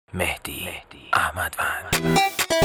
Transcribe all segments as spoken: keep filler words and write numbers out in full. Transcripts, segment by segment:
مهدی احمدوند.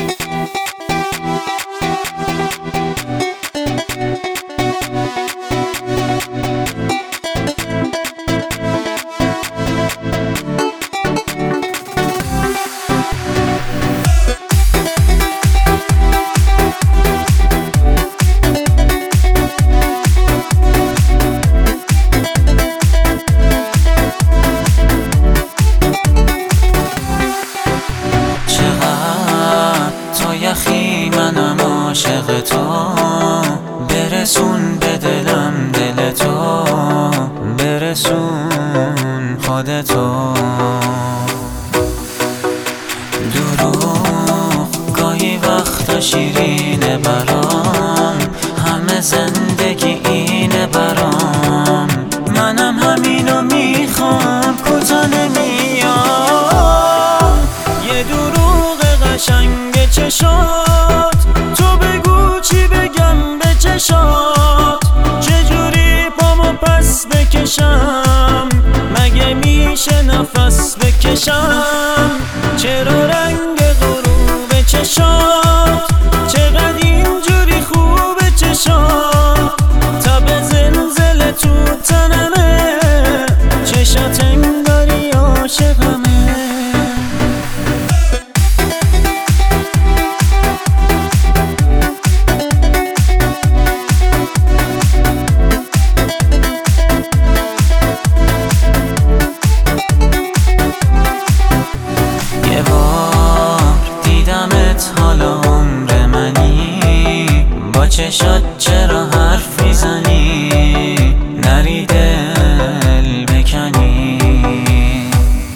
یخی منم عاشق تو، برسون به دلم دل تو، برسون خودتو. دروغ گاهی وقتا شیرینه برام، همه زندگی اینه برام. منم همینو میخوام، کوتا نمیام. یه دروغ قشنگ چشات، تو بگو چی بگم به چشات. چجوری پامو پس بکشم، مگه میشه نفس بکشم؟ چرا رنگ غروب چشات چقدر اینجوری خوبه چشات؟ تب زلزله تو تنمه، چشات انگاری عاشقمه. حالا عمر منی، با چشات چرا حرف میزنی؟ نری دل بکنی،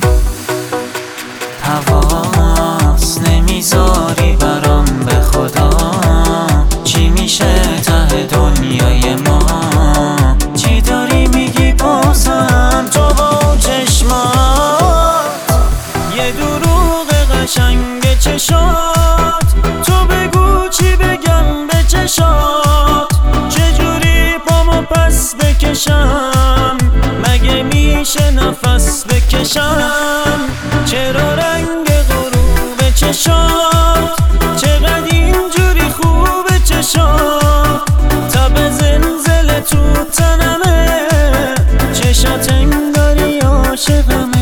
حواس نمیذاری برام به خدا. چی میشه ته دنیای ما؟ چی داری میگی بازم تو با چشمات؟ یه دروغ قشنگ چشات، تو بگو چی بگم به چشات؟ چجوری پامو پس بکشم، مگه میشه نفس بکشم؟ چرا رنگ غروب چشات چقدر اینجوری خوبه چشات؟ تب زلزله تو تنمه، چشات انگاری عاشقمه.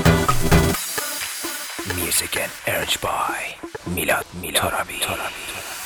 Music and urged by Milad Milad Torabi.